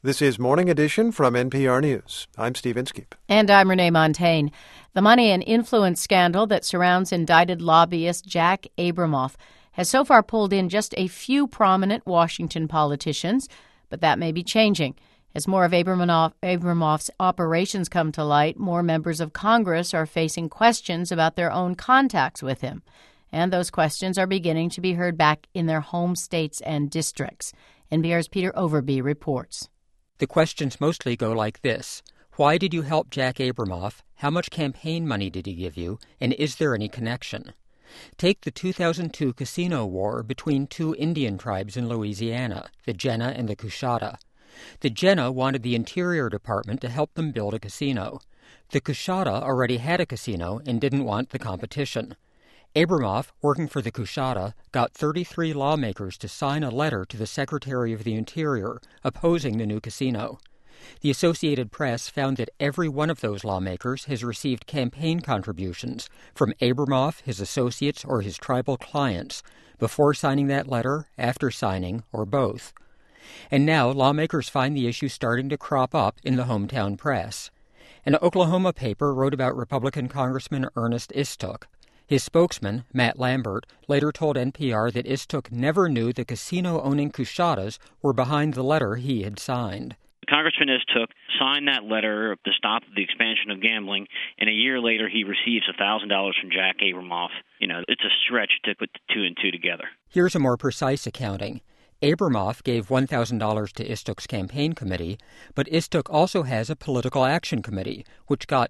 This is Morning Edition from NPR News. I'm Steve Inskeep. And I'm Renee Montagne. The money and influence scandal that surrounds indicted lobbyist Jack Abramoff has so far pulled in just a few prominent Washington politicians, but that may be changing. As more of Abramoff's operations come to light, more members of Congress are facing questions about their own contacts with him. And those questions are beginning to be heard back in their home states and districts. NPR's Peter Overby reports. The questions mostly go like this. Why did you help Jack Abramoff? How much campaign money did he give you? And is there any connection? Take the 2002 casino war between two Indian tribes in Louisiana, the Jena and the Coushatta. The Jena wanted the Interior Department to help them build a casino. The Coushatta already had a casino and didn't want the competition. Abramoff, working for the Coushatta, got 33 lawmakers to sign a letter to the Secretary of the Interior opposing the new casino. The Associated Press found that every one of those lawmakers has received campaign contributions from Abramoff, his associates, or his tribal clients before signing that letter, after signing, or both. And now lawmakers find the issue starting to crop up in the hometown press. An Oklahoma paper wrote about Republican Congressman Ernest Istook. His spokesman, Matt Lambert, later told NPR that Istook never knew the casino-owning Coushattas were behind the letter he had signed. Congressman Istook signed that letter to stop the expansion of gambling, and a year later he receives $1,000 from Jack Abramoff. It's a stretch to put two and two together. Here's a more precise accounting. Abramoff gave $1,000 to Istook's campaign committee, but Istook also has a political action committee, which got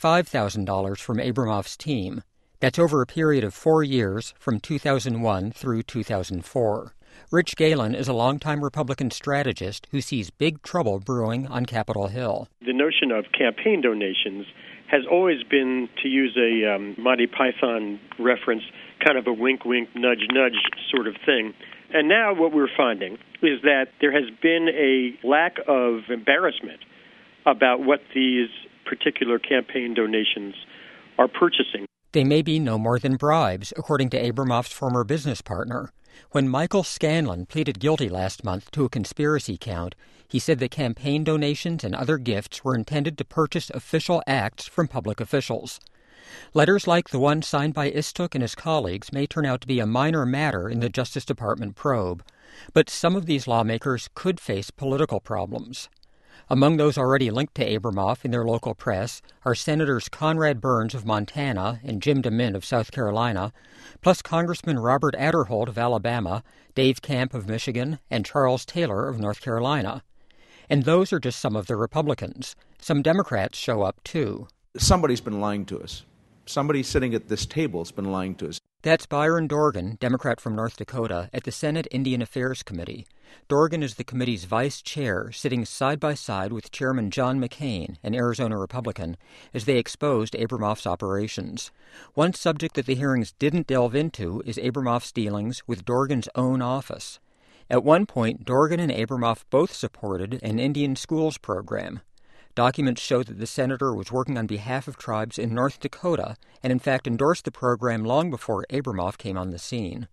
$25,000 from Abramoff's team. That's over a period of 4 years, from 2001 through 2004. Rich Galen is a longtime Republican strategist who sees big trouble brewing on Capitol Hill. The notion of campaign donations has always been, to use a Monty Python reference, kind of a wink-wink, nudge-nudge sort of thing. And now what we're finding is that there has been a lack of embarrassment about what these particular campaign donations are purchasing. They may be no more than bribes, according to Abramoff's former business partner. When Michael Scanlon pleaded guilty last month to a conspiracy count, he said that campaign donations and other gifts were intended to purchase official acts from public officials. Letters like the one signed by Istook and his colleagues may turn out to be a minor matter in the Justice Department probe, but some of these lawmakers could face political problems. Among those already linked to Abramoff in their local press are Senators Conrad Burns of Montana and Jim DeMint of South Carolina, plus Congressman Robert Aderholt of Alabama, Dave Camp of Michigan, and Charles Taylor of North Carolina. And those are just some of the Republicans. Some Democrats show up, too. Somebody's been lying to us. Somebody sitting at this table has been lying to us. That's Byron Dorgan, Democrat from North Dakota, at the Senate Indian Affairs Committee. Dorgan is the committee's vice chair, sitting side by side with Chairman John McCain, an Arizona Republican, as they exposed Abramoff's operations. One subject that the hearings didn't delve into is Abramoff's dealings with Dorgan's own office. At one point, Dorgan and Abramoff both supported an Indian schools program. Documents show that the senator was working on behalf of tribes in North Dakota and in fact endorsed the program long before Abramoff came on the scene.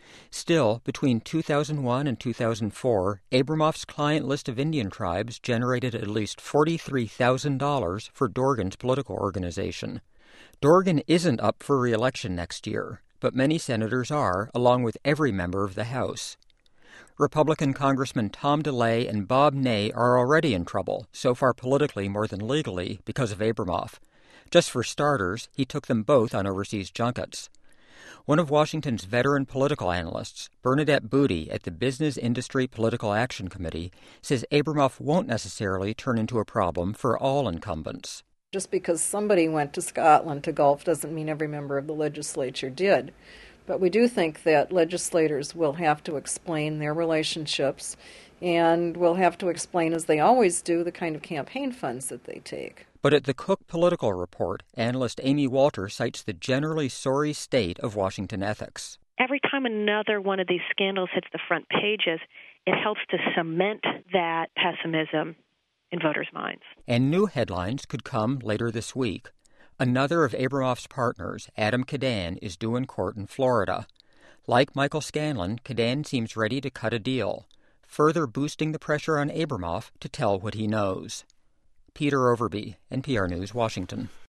Still, between 2001 and 2004, Abramoff's client list of Indian tribes generated at least $43,000 for Dorgan's political organization. Dorgan isn't up for re-election next year, but many senators are, along with every member of the House. Republican Congressmen Tom DeLay and Bob Ney are already in trouble, so far politically more than legally, because of Abramoff. Just for starters, he took them both on overseas junkets. One of Washington's veteran political analysts, Bernadette Booty at the Business Industry Political Action Committee, says Abramoff won't necessarily turn into a problem for all incumbents. Just because somebody went to Scotland to golf doesn't mean every member of the legislature did. But we do think that legislators will have to explain their relationships and will have to explain, as they always do, the kind of campaign funds that they take. But at the Cook Political Report, analyst Amy Walter cites the generally sorry state of Washington ethics. Every time another one of these scandals hits the front pages, it helps to cement that pessimism in voters' minds. And new headlines could come later this week. Another of Abramoff's partners, Adam Cadan, is due in court in Florida. Like Michael Scanlon, Cadan seems ready to cut a deal. further boosting the pressure on Abramoff to tell what he knows. Peter Overby, NPR News, Washington.